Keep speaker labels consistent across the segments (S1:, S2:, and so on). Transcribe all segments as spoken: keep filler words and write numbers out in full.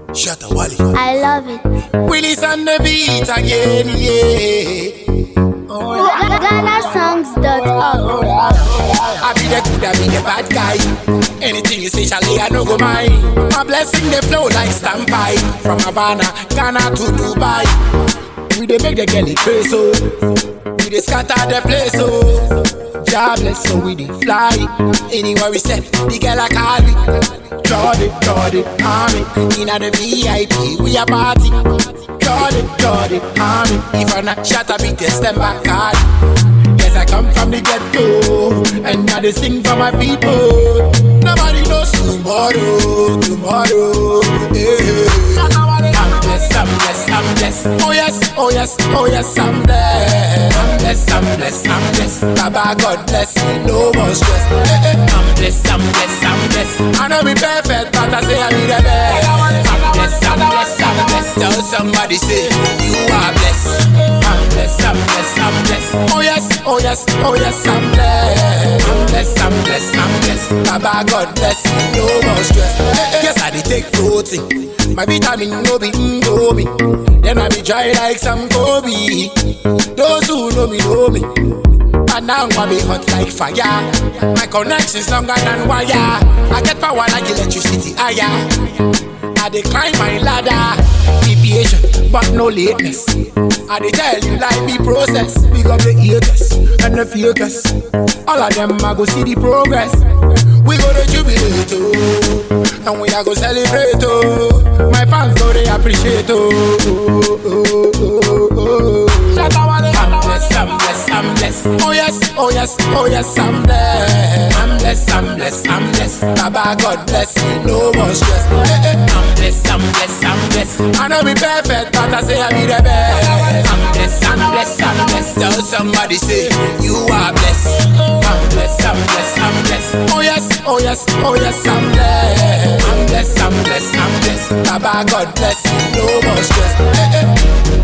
S1: Shut up, Wally.
S2: I love it.
S1: Willis on the beat again, yeah. Oh, yeah.
S2: Ghana songs dot org.
S1: I be the good, I be the bad guy. Anything you say, Charlie, I no go mind. My blessing, they flow like stampede. From Havana, Ghana to Dubai. We dey make the girl crazy, so we dey scatter the place, so jobless, so we dey fly. Anywhere we step, the girl a call we. Jordy, Jordy, army. Inna the V I P, we a party. Jordy, Jordy, army. If I not shut up, it just them back hard. Yes, I come from the ghetto, and now they sing for my people. Nobody knows tomorrow, tomorrow. Yeah. I'm blessed, I'm blessed, I'm blessed. Oh yes, oh yes, oh yes, I'm blessed. I'm blessed, I'm blessed, I'm blessed. Baba God bless me, no more stress. Eh, eh. I'm blessed, I'm blessed, I'm blessed. I know be perfect, but I say I be the best. I'm blessed, I'm blessed, I'm blessed. Tell somebody say you are blessed. I'm blessed, I'm blessed, I'm blessed. Oh yes, oh yes, oh yes, I'm blessed. I'm blessed, I'm blessed, I'm blessed. Baba God bless me, no more stress. Eh, eh. Yes, I dey take protein. My vitamin no be Indomie. Then I be dry like some Kobe. Those who know me know me. And now I be hot like fire. My connection's longer than wire. I get power like electricity. Ah yeah. I dey climb my ladder. Be patient, but no lateness. I dey tell you like me process. Big up the haters and the fakers. All of them I go see the progress. We go to jubilate, oh, and we are go celebrate, oh. My fans go they appreciate, oh, oh, oh, oh, oh, oh. I'm blessed, I'm blessed, I'm blessed. Oh yes, oh yes, oh yes, I'm blessed. I'm blessed, I'm blessed, I'm blessed. Baba God bless me, no more stress. Eh, eh. I'm blessed, I'm blessed, I'm blessed. I know be perfect, but I say I be the best. I'm blessed, I'm blessed, I'm blessed. Tell somebody say you are blessed. I'm blessed, I'm blessed, I'm blessed. Oh yes, oh yes, oh yes, I'm blessed. I'm blessed, I'm blessed, I'm blessed. Baba God bless me, no more stress. Eh, eh.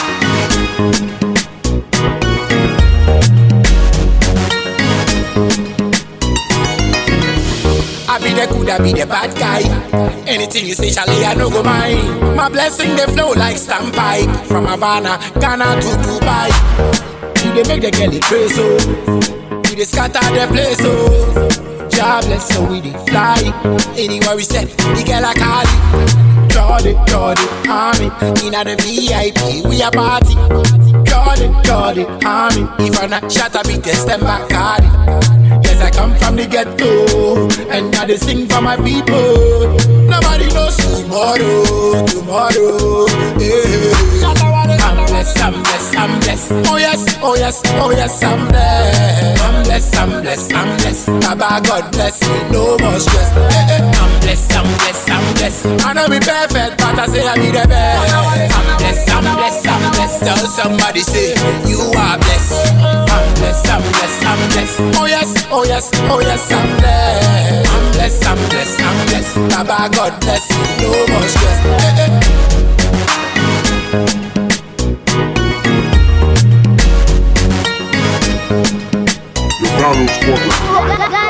S1: I be the good, I be the bad guy. Anything you say, Charlie, I no go mind. My blessing, they flow like stampede. From Havana, Ghana to Dubai. We dey make the girl crazy, so we dey scatter the place, so jobless, so we dey fly. Anywhere we step, the girl a call we. Jordy, Jordy, army. Inna the V I P, we a party. Jordy, Jordy, army. If I not shut up, it just them back hard. Yes, I come from the ghetto, and now they sing for my people. Nobody knows tomorrow, tomorrow. Yeah. I'm blessed, I'm blessed, I'm blessed. Oh yes, oh yes, oh yes, I'm blessed. I'm blessed, I'm blessed, I'm blessed. Baba God bless me, no more stress. Eh, eh. I'm blessed, I'm blessed, I'm blessed. I know be perfect, but I say I be the best. I'm blessed, I'm blessed, I'm blessed. Tell somebody say you are blessed. I'm blessed, I'm blessed, I'm blessed. Oh yes, oh yes, oh yes, I'm blessed. I'm blessed, I'm blessed, I'm blessed. Baba God bless me, no more stress. Eh, eh.
S3: Donald Sporter.